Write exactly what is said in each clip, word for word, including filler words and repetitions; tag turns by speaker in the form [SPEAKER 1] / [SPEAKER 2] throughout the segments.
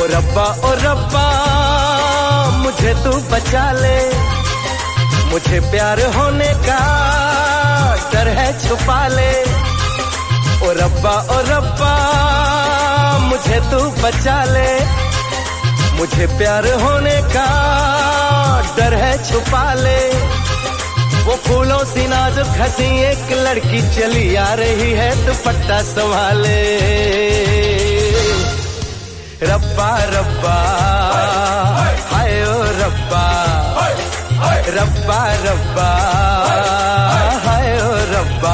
[SPEAKER 1] रब्बा ओ रब्बा मुझे तू बचा ले, मुझे प्यार होने का डर है छुपा ले। ओ रब्बा ओ रब्बा मुझे तू बचा ले, मुझे प्यार होने का डर है छुपा ले। वो फूलों सी नाजुक हंसी एक लड़की चली आ रही है, दुपट्टा संभाले। रब्बा रब्बा हाय ओ रब्बा, रब्बा रब्बा हाय ओ रब्बा।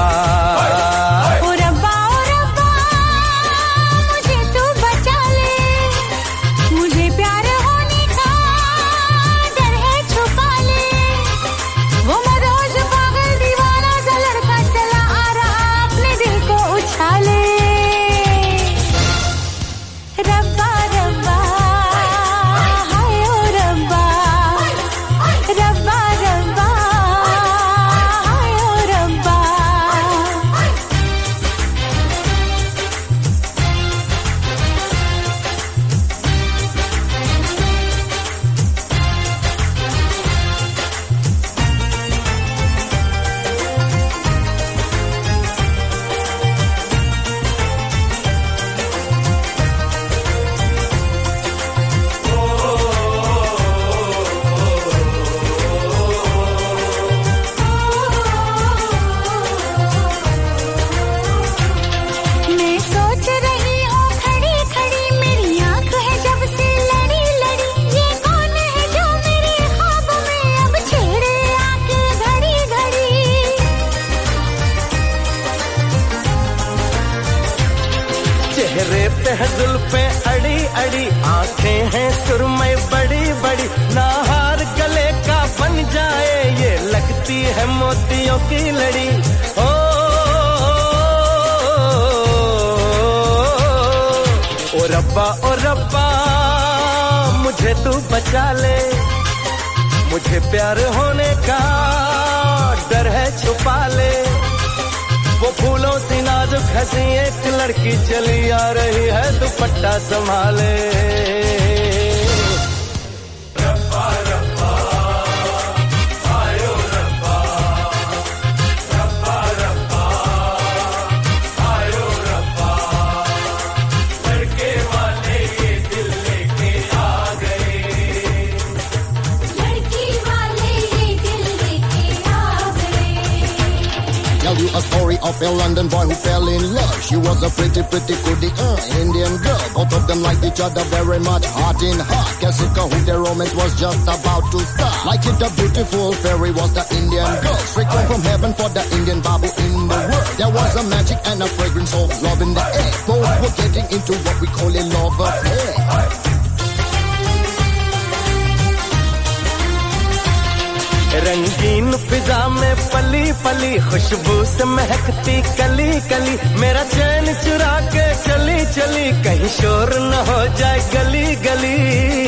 [SPEAKER 1] चेहरे पे है जुल्फे अड़ी अड़ी, आंखें हैं सुरमई बड़ी बड़ी, नाहार गले का बन जाए ये लगती है मोतियों की लड़ी। ओ, ओ रब्बा ओ रब्बा मुझे तू बचा ले, मुझे प्यार होने का डर है छुपा ले। वो फूलों सी नाजुक हंसी एक लड़की चली आ रही है, दुपट्टा संभाले। रब्बा रब्बा आयो रब्बा, रब्बा रब्बा आयो रब्बा, लड़के वाले ये दिल लेके आ गए, लड़की वाले ये दिल लेके आ गए।
[SPEAKER 2] Tell you a story of a London boy who fell in love. She was a pretty, pretty goody uh, Indian girl. Both of them liked each other very much, heart in heart. Kessica, who their romance was just about to start. Like it, a beautiful fairy was the Indian girl. Straight down from heaven for the Indian Babu in the world. There was a magic and a fragrance of love in the air. Both were getting into what we call a love affair.
[SPEAKER 1] रंगीन फिजा में पली पली, खुशबू से महकती कली कली, मेरा चैन चुरा के चली चली, कहीं शोर न हो जाए गली गली।